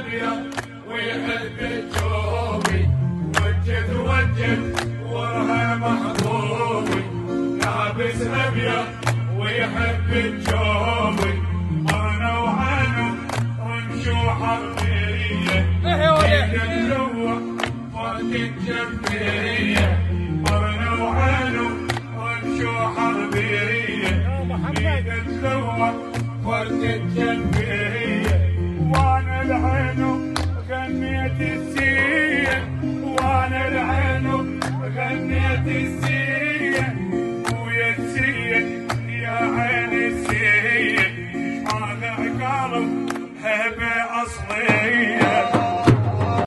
ابيض ويحب الجوبي، وجد ورها محظوظي، لابس ابيض ويحب الجوبي، مرنا وعنه رمشو حربية، يدلوه فرد الجبرية، مرنا وعنه رمشو حربية، يدلوه فرد الجبرية، وانا العين غنيت السير، وانا العين غنيت السير.